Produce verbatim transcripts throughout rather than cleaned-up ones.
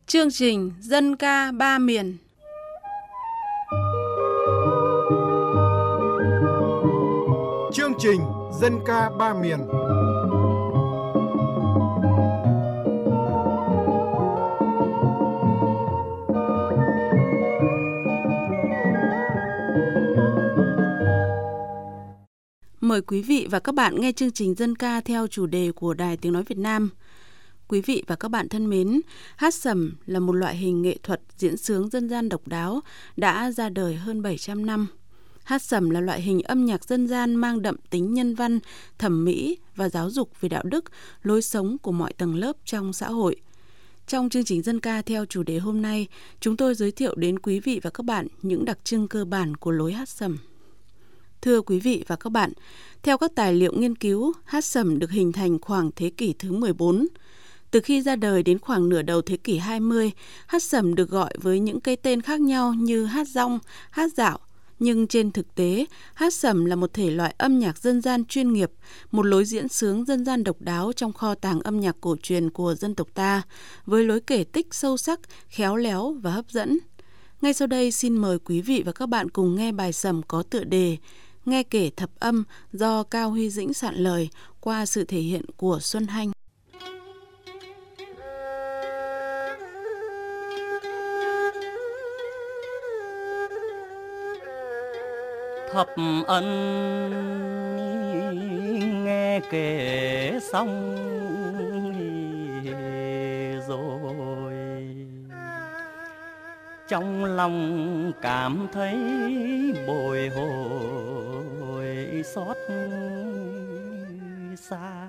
Chương trình Dân ca ba miền. Chương trình Dân ca ba miền. Mời quý vị và các bạn nghe chương trình dân ca theo chủ đề của Đài Tiếng Nói Việt Nam. Quý vị và các bạn thân mến, hát sẩm là một loại hình nghệ thuật diễn xướng dân gian độc đáo đã ra đời hơn bảy trăm năm. Hát sẩm là loại hình âm nhạc dân gian mang đậm tính nhân văn, thẩm mỹ và giáo dục về đạo đức, lối sống của mọi tầng lớp trong xã hội. Trong chương trình dân ca theo chủ đề hôm nay, chúng tôi giới thiệu đến quý vị và các bạn những đặc trưng cơ bản của lối hát sẩm. Thưa quý vị và các bạn, theo các tài liệu nghiên cứu, hát sẩm được hình thành khoảng thế kỷ thứ mười bốn. Từ khi ra đời đến khoảng nửa đầu thế kỷ hai mươi, hát sẩm được gọi với những cái tên khác nhau như hát dong, hát dạo. Nhưng trên thực tế, hát sẩm là một thể loại âm nhạc dân gian chuyên nghiệp, một lối diễn xướng dân gian độc đáo trong kho tàng âm nhạc cổ truyền của dân tộc ta, với lối kể tích sâu sắc, khéo léo và hấp dẫn. Ngay sau đây xin mời quý vị và các bạn cùng nghe bài sẩm có tựa đề Nghe kể thập âm do Cao Huy Dĩnh soạn lời qua sự thể hiện của Xuân Hanh. Thập ân nghe kể xong rồi, trong lòng cảm thấy bồi hồi xót xa,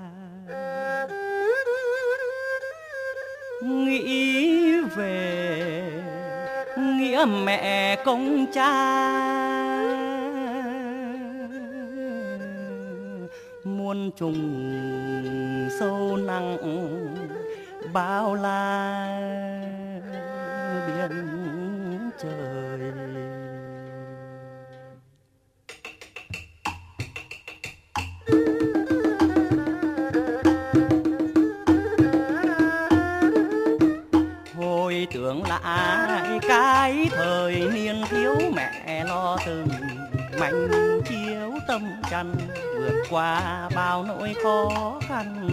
nghĩ về nghĩa mẹ công cha, muôn trùng sâu nặng bao la biển trời. Hồi tưởng lại cái thời niên thiếu, mẹ lo từng mảnh chiếu tâm chăn, vượt qua bao nỗi khó khăn.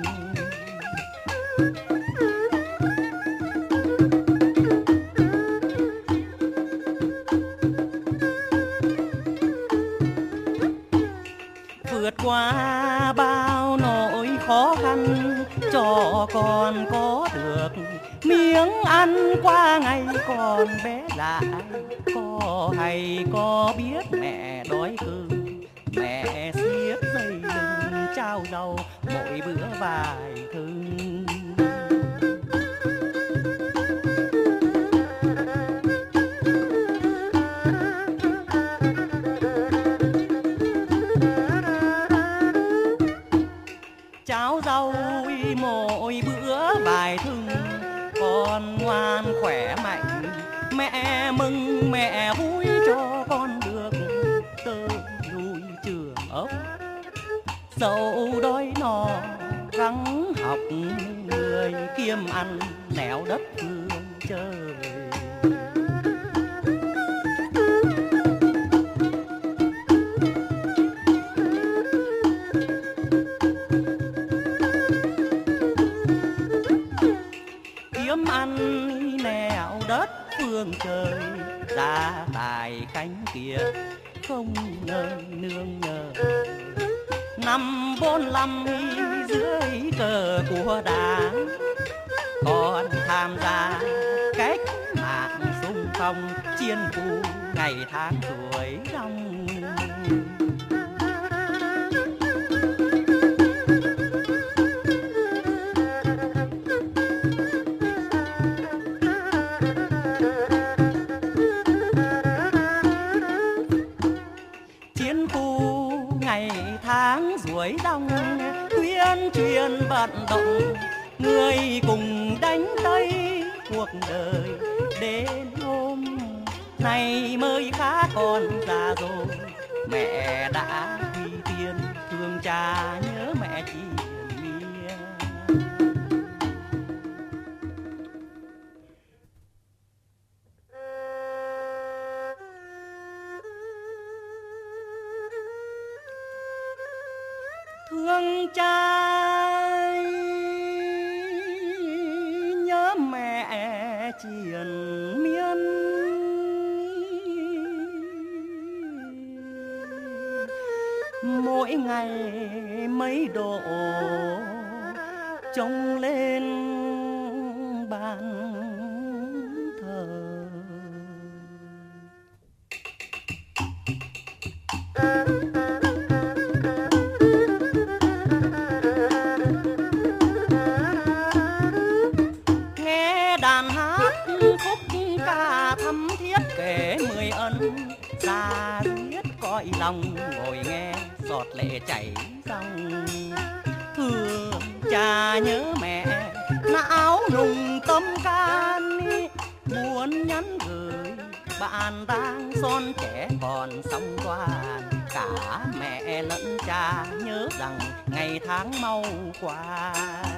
Vượt qua bao nỗi khó khăn, cho con có được miếng ăn qua ngày còn bé dại. Có hay có biết mẹ đói cơm, mẹ xiết dây lưng trao rau mỗi bữa vài thừng. Cháo rau mỗi bữa vài thừng, con ngoan khỏe mạnh, mẹ mừng mẹ vui cho con được tới nuôi trường ốc. Dẫu đói no gắng học, người kiêm ăn nẻo đất phương trời. Kiếm ăn nẻo đất phương trời, ra tài cánh kia không nơi nương nhờ. Năm bốn năm dưới cờ của Đảng, con tham gia cách mạng xung phong, chiến khu ngày tháng tuổi rong. Tháng ruổi rong tuyên truyền vận động, người cùng đánh Tây cuộc đời. Đến hôm nay mới khá con già rồi, mẹ đã quy tiên thương cha nhớ mẹ chỉ mía. triền miên, mỗi ngày mấy độ trông lên bàn thờ. Nghe đàn hát khúc ca thắm thiết kể mười ân, ra riết cõi lòng ngồi nghe giọt lệ chảy ròng. Thương cha nhớ mẹ não nùng tâm can, muốn nhắn gửi bạn đang son trẻ còn sóng toàn. Cả mẹ lẫn cha nhớ rằng ngày tháng mau qua.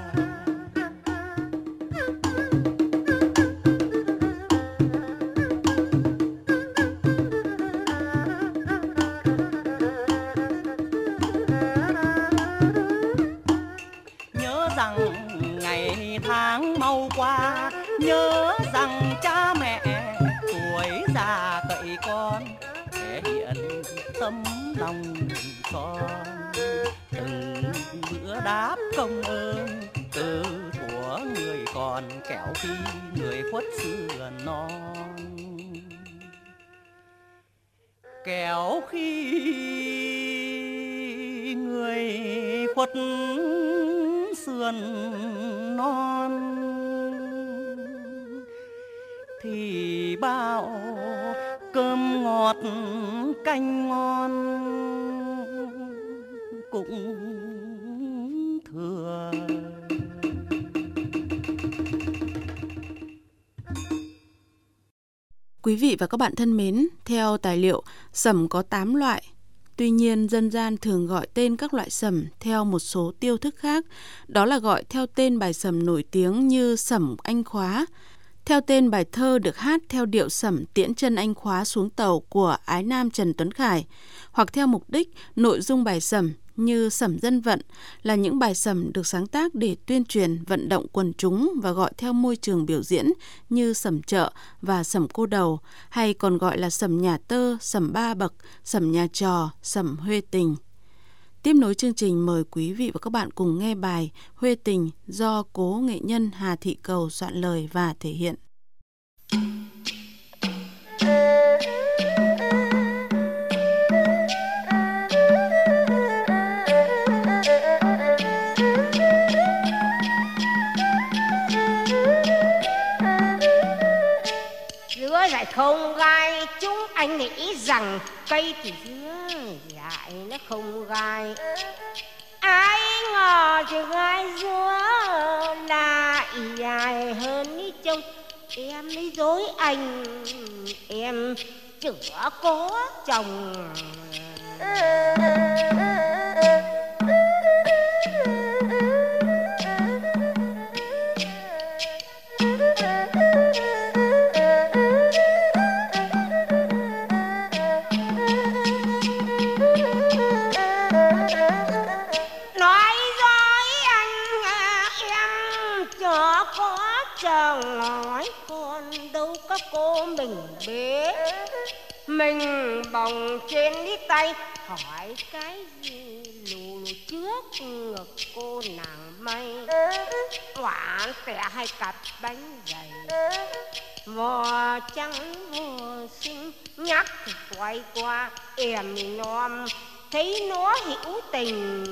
Ngày tháng mau qua, nhớ rằng cha mẹ tuổi già cậy con, thể hiện tấm lòng son. Từng bữa đáp công ơn từ thuở người còn, kẻo khi người khuất xưa non. Kẻo khi người khuất sườn non thì bao cơm ngọt canh ngon cũng thừa. Quý vị và các bạn thân mến, theo tài liệu, sẩm có tám loại. Tuy nhiên, dân gian thường gọi tên các loại sẩm theo một số tiêu thức khác, đó là gọi theo tên bài sẩm nổi tiếng như Sẩm Anh Khóa, theo tên bài thơ được hát theo điệu sẩm Tiễn chân anh khóa xuống tàu của ái nam Trần Tuấn Khải, hoặc theo mục đích, nội dung bài sẩm như Sẩm Dân Vận là những bài sẩm được sáng tác để tuyên truyền, vận động quần chúng và gọi theo môi trường biểu diễn như sẩm chợ và sẩm cô đầu, hay còn gọi là sẩm nhà tơ, sẩm ba bậc, sẩm nhà trò, sẩm huê tình. Tiếp nối chương trình, mời quý vị và các bạn cùng nghe bài Huê Tình do cố nghệ nhân Hà Thị Cầu soạn lời và thể hiện. Dứa lại không gai, chúng anh nghĩ rằng cây thì dứa dại nó không gai. Ai ngờ thì gai dứa là dài hơn ý trông. Em mới dối anh, em chữa có chồng. Nói con đâu có cô mình bế, mình bồng trên đi tay, hỏi cái gì lù lù trước ngực cô nàng mây. Quả tẻ hay cặp bánh dày, vò trắng vò xinh, nhắc thì quay qua em nom, thấy nó hữu tình.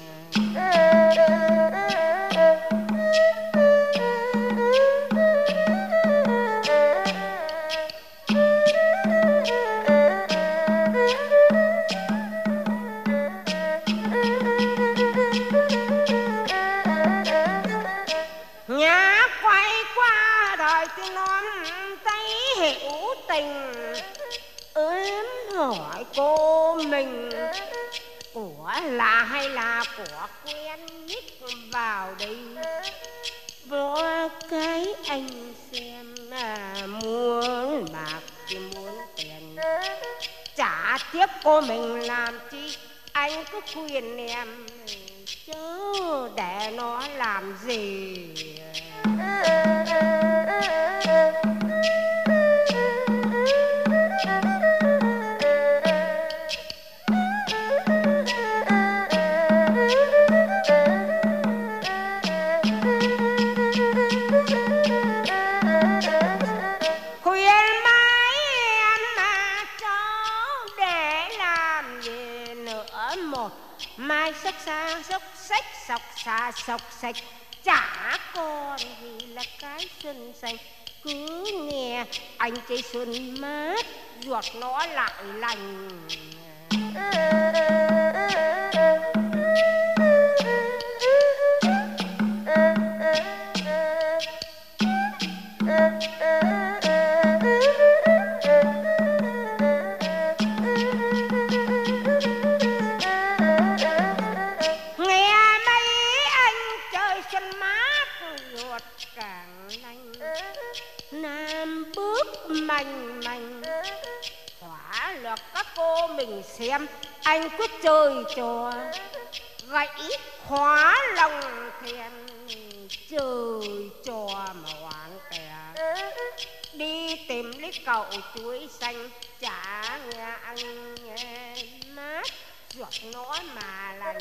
Hỏi cô mình của là hay là của quen nhích vào đây, vô cái anh xem à, muốn bạc thì muốn tiền, trả tiếp cô mình làm chi, anh cứ khuyên em chớ để nó làm gì. xốc xách sọc xà sọc sạch, chả còn gì là cái xuân xanh. Cứ nghe anh chơi xuân mát, ruột nó lại lành. Manh manh khóa lược các cô mình xem, anh cứ chơi trò gãy khóa lòng thèm, chơi trò mà hoang kẻ. Đi tìm lấy cậu chuối xanh, chả nghe anh nghe mát, ruột nó mà lành.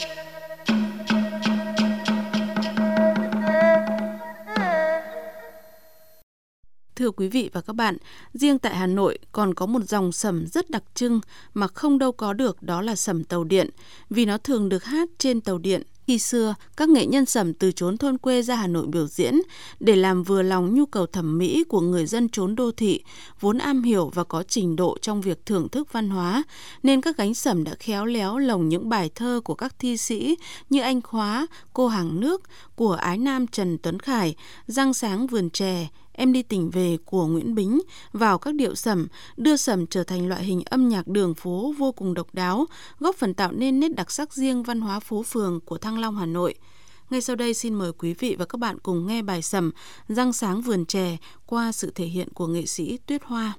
Thưa quý vị và các bạn, riêng tại Hà Nội còn có một dòng sẩm rất đặc trưng mà không đâu có được, đó là sẩm tàu điện, vì nó thường được hát trên tàu điện. Khi xưa, các nghệ nhân sẩm từ chốn thôn quê ra Hà Nội biểu diễn để làm vừa lòng nhu cầu thẩm mỹ của người dân chốn đô thị, vốn am hiểu và có trình độ trong việc thưởng thức văn hóa, nên các gánh sẩm đã khéo léo lồng những bài thơ của các thi sĩ như Anh Khóa, Cô Hàng Nước của ái nam Trần Tuấn Khải, Răng Sáng Vườn Chè, Em Đi Tỉnh Về của Nguyễn Bính vào các điệu sẩm, đưa sẩm trở thành loại hình âm nhạc đường phố vô cùng độc đáo, góp phần tạo nên nét đặc sắc riêng văn hóa phố phường của Thăng Long, Hà Nội. Ngay sau đây xin mời quý vị và các bạn cùng nghe bài sẩm Răng Sáng Vườn Chè qua sự thể hiện của nghệ sĩ Tuyết Hoa.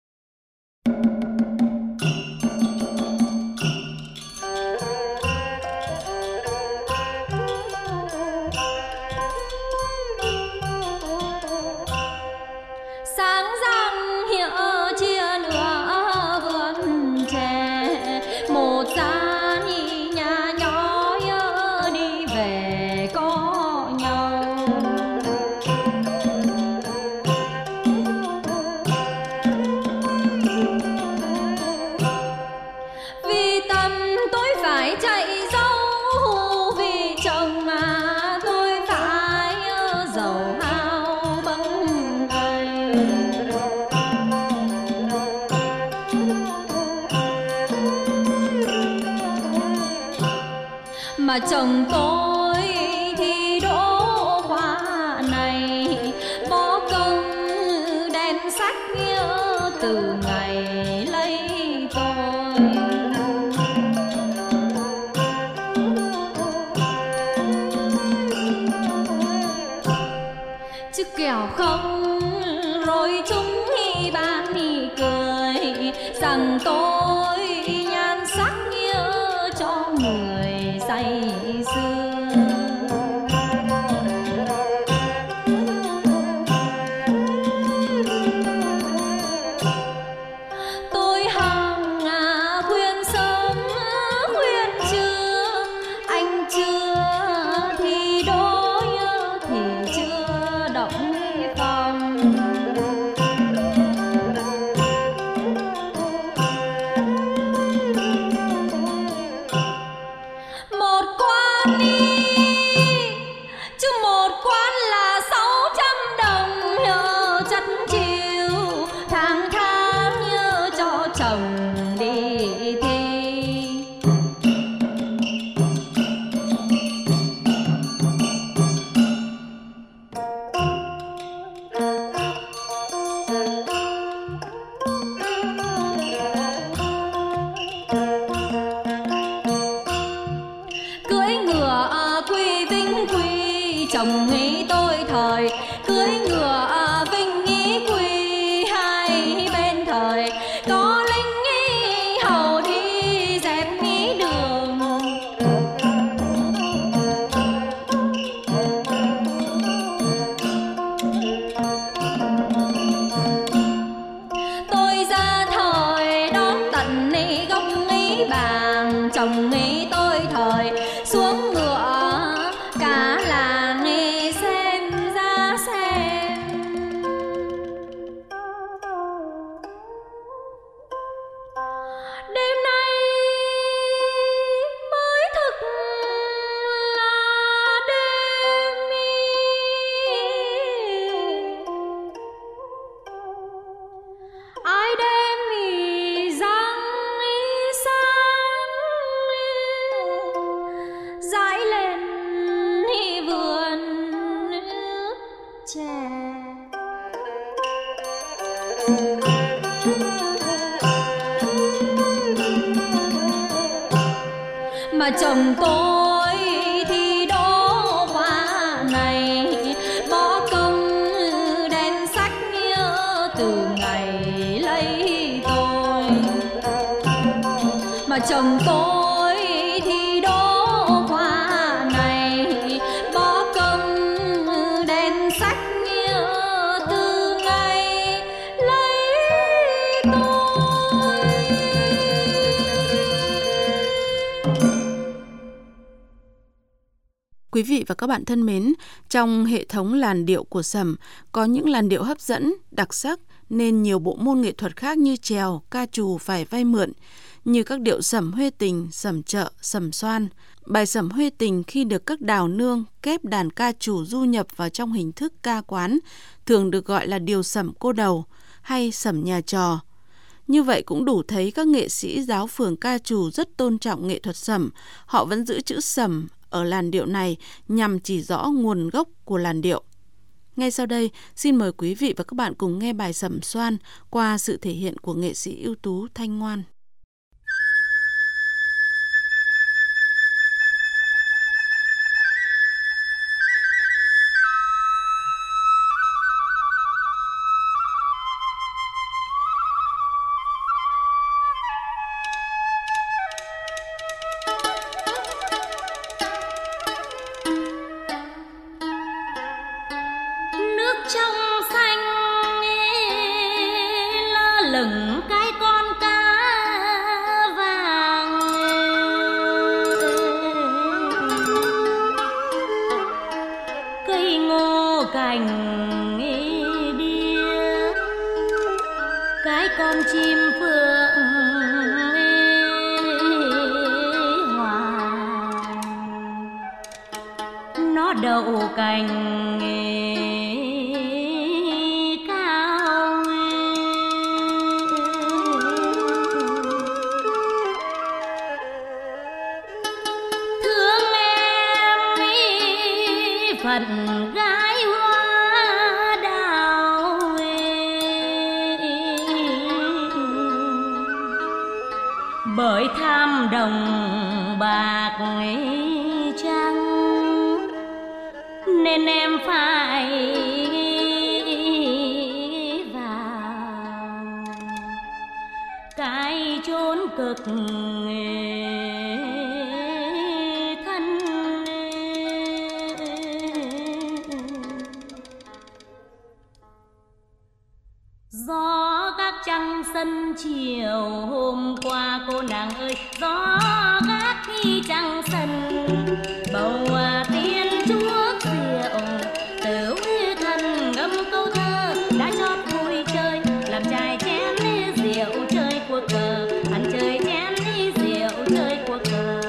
Mà chồng tôi thì đỗ khoa này, có công đem sách từ ngày lấy tôi. Chứ kẻo không rồi chúng bán đi cười rằng tôi nhan sắc cho người say sưa. Tôi hằng à khuyên sớm khuyên trưa, anh chưa thì đối thì chưa động phòng. Chồng nghĩ tôi thời cưới ngựa vinh ý quy, hai bên thời có lính ý hầu đi dẹp ý đường. Tôi ra thời đón tận ý gốc ý bàn, chồng nghĩ tôi thời xuống ngựa cả làng nghe mà chồng tôi thì đỗ hoa này bỏ công đèn sách từ ngày lấy tôi, mà chồng tôi thì đỗ hoa này bỏ công đèn sách từ ngày lấy tôi. Quý vị và các bạn thân mến, trong hệ thống làn điệu của Sẩm có những làn điệu hấp dẫn, đặc sắc nên nhiều bộ môn nghệ thuật khác như chèo, ca trù phải vay mượn, như các điệu Sẩm Huê Tình, Sẩm Chợ, Sẩm Xoan. Bài Sẩm Huê Tình khi được các đào nương kép đàn ca trù du nhập vào trong hình thức ca quán, thường được gọi là điều Sẩm cô đầu hay Sẩm nhà trò. Như vậy cũng đủ thấy các nghệ sĩ giáo phường ca trù rất tôn trọng nghệ thuật Sẩm, họ vẫn giữ chữ Sẩm ở làn điệu này nhằm chỉ rõ nguồn gốc của làn điệu. Ngay sau đây, xin mời quý vị và các bạn cùng nghe bài Sẩm Xoan qua sự thể hiện của nghệ sĩ ưu tú Thanh Ngoan. Trong xanh lơ lửng cái con cá vàng, cây ngô cành đĩa, cái con chim phượng hoàng, nó đậu cành phận gái hoa đào, bởi tham đồng bạc trắng nên em phải vào cái chốn cực gió gác trăng sân chiều. Hôm qua cô nàng ơi, gió gác khi trăng sân, bầu tiên chuốc rượu tửu thân ngâm câu thơ đã chót vui chơi, làm trai chén rượu chơi cuộc cờ, ăn chơi chén rượu chơi cuộc cờ.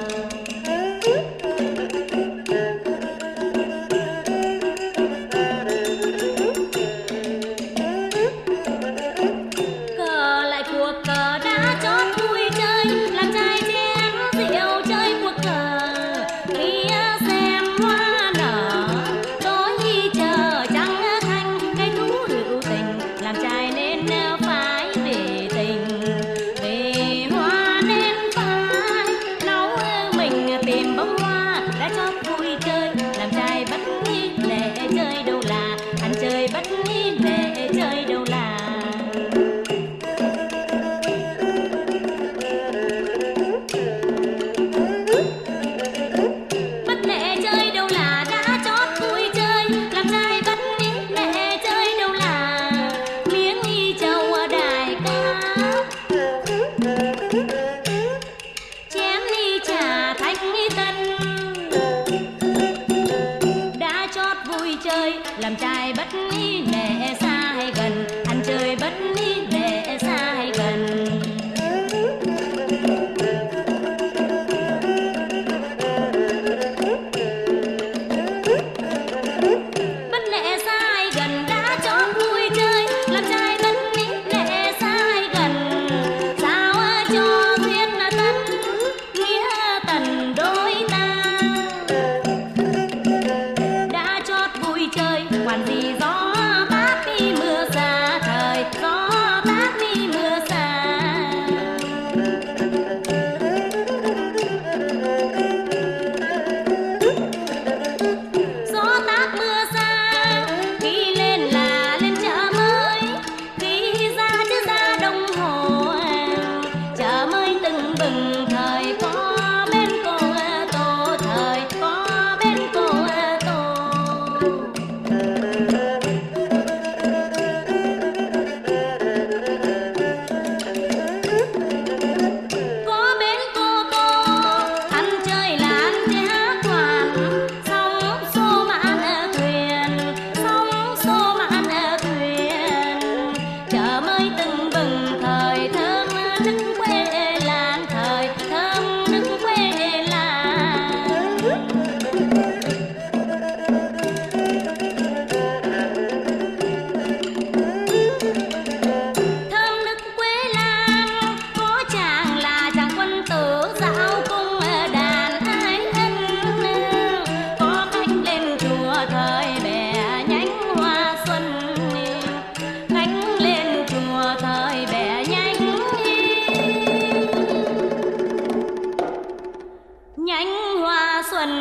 Đâu ơi từng bừng thời thơm nức quê làng, thời thơm nức quê làng. Thơm nức quê làng có chàng là chàng quân tử dạo cung đàn ái ân, có khách lên chùa thời bẻ nhánh hoa xuân, khách lên chùa thời bẻ nhánh nhánh hoa xuân.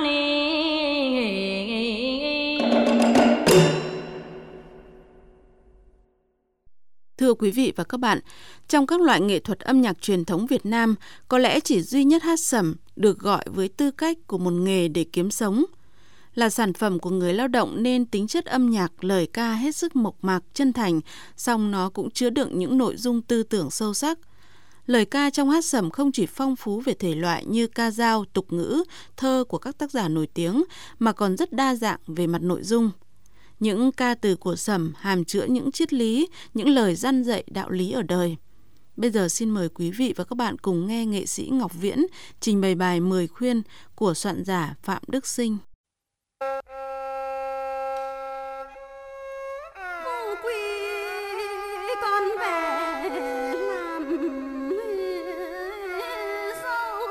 Thưa quý vị và các bạn, trong các loại nghệ thuật âm nhạc truyền thống Việt Nam, có lẽ chỉ duy nhất hát sẩm được gọi với tư cách của một nghề để kiếm sống. Là sản phẩm của người lao động nên tính chất âm nhạc, lời ca hết sức mộc mạc, chân thành, song nó cũng chứa đựng những nội dung tư tưởng sâu sắc. Lời ca trong hát sẩm không chỉ phong phú về thể loại như ca dao, tục ngữ, thơ của các tác giả nổi tiếng, mà còn rất đa dạng về mặt nội dung. Những ca từ của sẩm hàm chứa những triết lý, những lời răn dạy đạo lý ở đời. Bây giờ xin mời quý vị và các bạn cùng nghe nghệ sĩ Ngọc Viễn trình bày bài Mười Khuyên của soạn giả Phạm Đức Sinh. Cô quy con về làm dâu,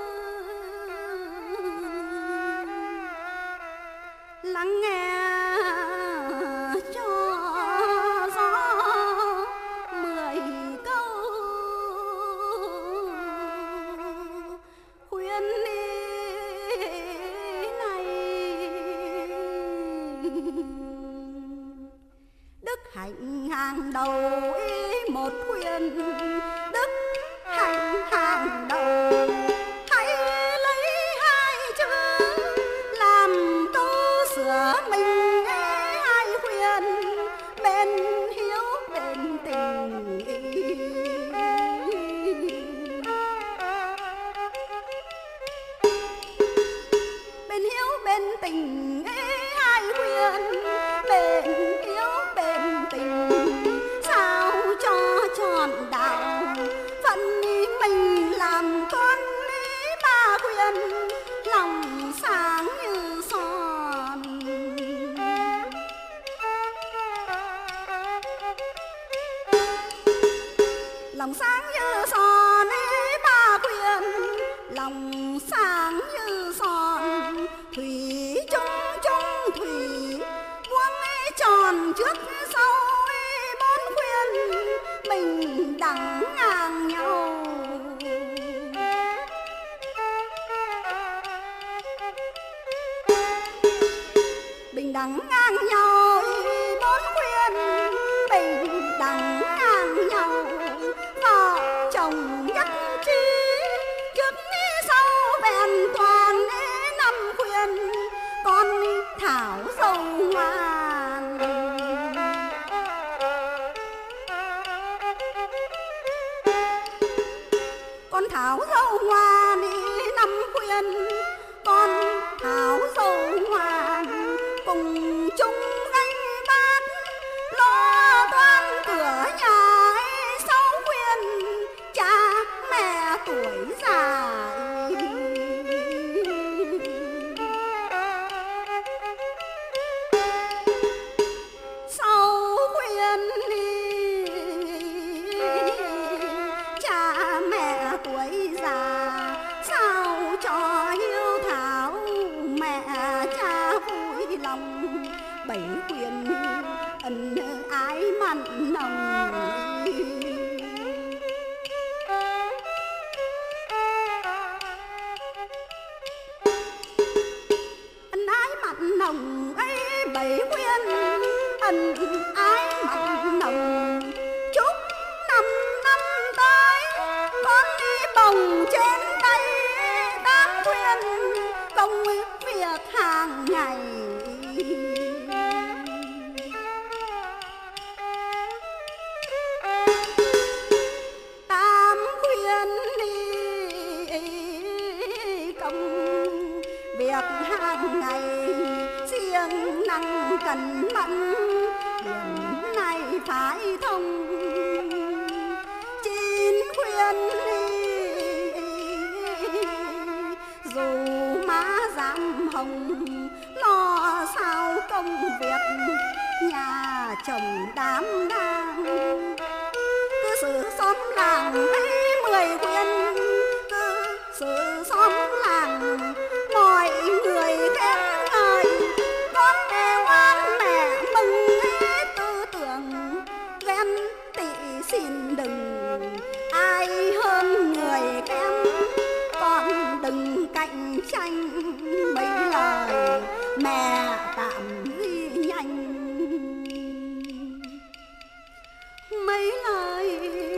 lắng nghe cho gió mười câu khuyên đi này. Đức hạnh hàng đầu ý một khuyên, đức hạnh hàng đầu hãy lấy hai chữ làm câu sửa mình. Hai khuyên bên hiếu bên tình, bên hiếu bên tình. Hai khuyên bên hiếu bên tình, sao cho tròn đạo phận mình làm con. Ba khuyên lòng sáng như son, lòng sáng như son. Ba khuyên lòng sáng như son, thủy chung chung thủy vuông tròn trước sau. Bốn khuyên mình đẳng ngang nhau, bình đẳng ngang nhau. Bốn khuyên bình đẳng ngang nhau, vợ chồng nhất trí trước sau bèn toàn. Năm khuyên con thảo dâu ngoan, con thảo dâu ngoan. Năm khuyên con thảo dâu ngoan, cùng chung gánh bát lo toan cửa nhà. Sáu khuyên cha mẹ tuổi già, sáu khuyên cha mẹ tuổi già, sao cho hiếu thảo mẹ cha vui lòng. Bảy khuyên ân ái mặn nồng, ân ái mặn nồng ấy. Bảy khuyên ân ái mặn nồng, chúc năm năm tới con đi bồng trên tay. Tám khuyên công việc hàng ngày, tám khuyên đi công việc hàng ngày. Siêng năng cẩn mẫn, điểm này phải thông xin đừng ai hơn người kém, con đừng cạnh tranh mấy lời mẹ tạm ghi nhanh, mấy lời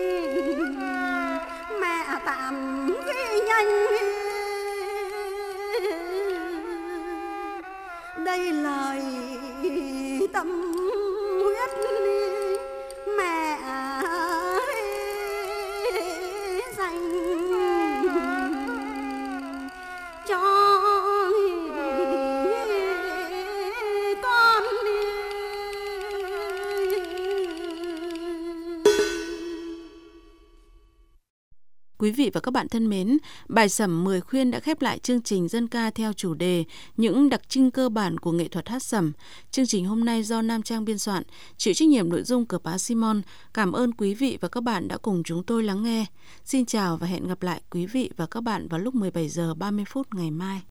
mẹ tạm ghi nhanh. Đây lời tâm huyết mẹ dành cho con. Quý vị và các bạn thân mến, bài Sẩm mười khuyên đã khép lại chương trình dân ca theo chủ đề những đặc trưng cơ bản của nghệ thuật hát sẩm. Chương trình hôm nay do Nam Trang biên soạn, chịu trách nhiệm nội dung của Bá Simon. Cảm ơn quý vị và các bạn đã cùng chúng tôi lắng nghe. Xin chào và hẹn gặp lại quý vị và các bạn vào lúc mười bảy giờ ba mươi phút ngày mai.